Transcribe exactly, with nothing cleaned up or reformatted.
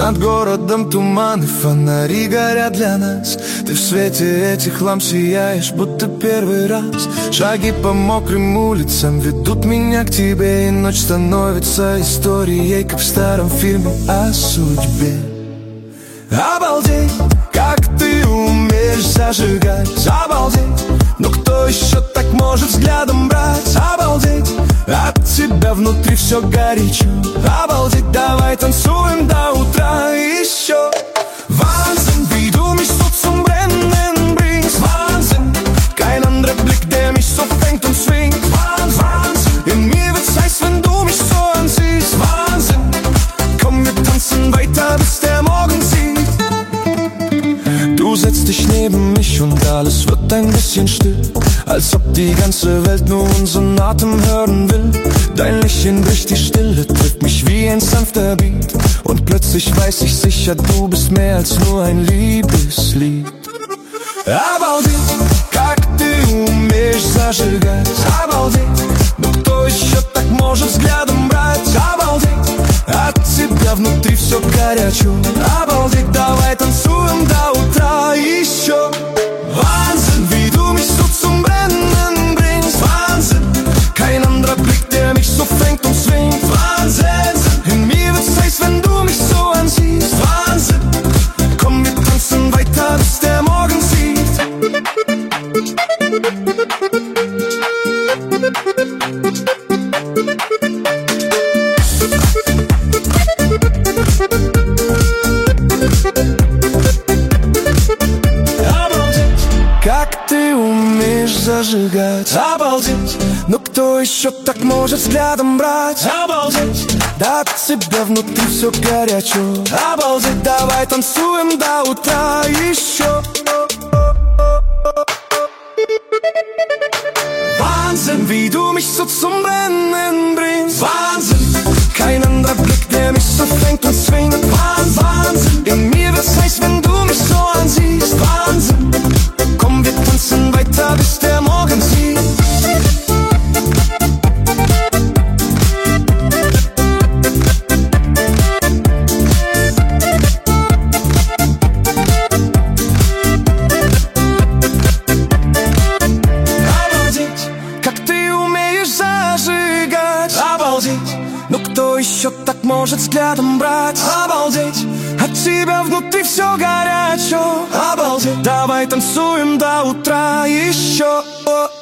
Над городом туман и фонари горят для нас. Ты в свете этих ламп сияешь, будто первый раз. Шаги по мокрым улицам ведут меня к тебе, и ночь становится историей, как в старом фильме о судьбе. Обалдеть, как ты умеешь зажигать. Обалдеть, но кто еще так может взглядом брать? Обалдеть, от тебя внутри все горячо. Обалдеть, давай танцуем до утра еще. Wahnsinn, wie du mich so zum Brennen bringst. Wahnsinn, kein anderer Blick, der mich so fängt und zwingt. Wahnsinn, in mir wird's heiß, wenn du mich so ansiehst. Wahnsinn, komm, wir tanzen weiter, bis der Morgen sieht. Du setzt dich neben mich und alles wird ein bisschen still, als ob die ganze Welt nur unseren Atem hören will. Dein Lächeln durch die Stille trifft mich wie ein sanfter Beat, und plötzlich weiß ich sicher, du bist mehr als nur ein Liebeslied. Обалдеть, как ты умеешь зажигать. Обалдеть, но кто еще так может взглядом брать? Обалдеть, от тебя внутри все горячо. Обалдеть, давай танцуем до утра еще. Wahnsinn, wie du mich so zum Brennen bringst. Wahnsinn, kein anderer Blick, der mich so fängt und zwingt. Wahnsinn, in mir wird's heiß, wenn du mich so ansiehst. Wahnsinn, komm, wir tanzen weiter, bis der Morgen sieht. Как ты умеешь зажигать. Обалдеть, но кто еще так может взглядом брать? Обалдеть, да от тебя внутри все горячо. Обалдеть, давай танцуем до утра еще. Wahnsinn, wie du mich so zum Brennen bringst. Wahnsinn, kein anderer Blick, der mich so fängt und zwingt. Wahnsinn, in mir wird's heiß, wenn du mich so ansiehst. Wahnsinn, komm, wir tanzen weiter, bis der Morgen sieht. Обалдеть, но кто еще так может взглядом брать? Обалдеть, от тебя внутри все горячо. Обалдеть, давай танцуем до утра еще.